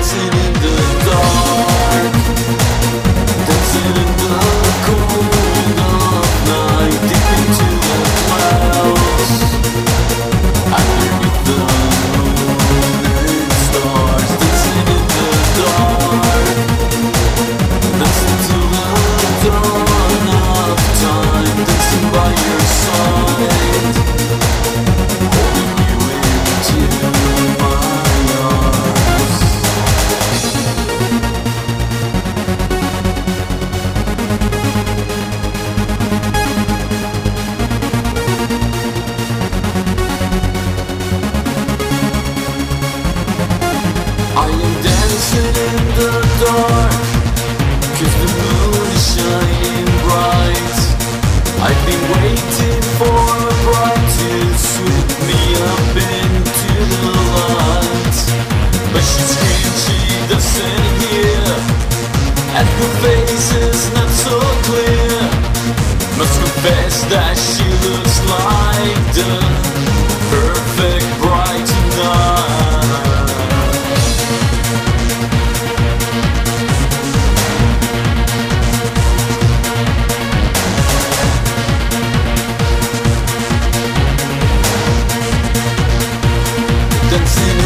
dancing in the dark, dancing in the cold of night, deep into the clouds, underneath the moon and stars, dancing in the dark, dancing till the dawn of time, dancing by your side, holding you into my arms. I am dancing in the dark, 'cause the moon is shining bright. I've been waiting for a bride to sweep me up into the light, but she screams she doesn't hear, and her face is not so clear. Must confess that she looks like the perfect bride tonight. Dancing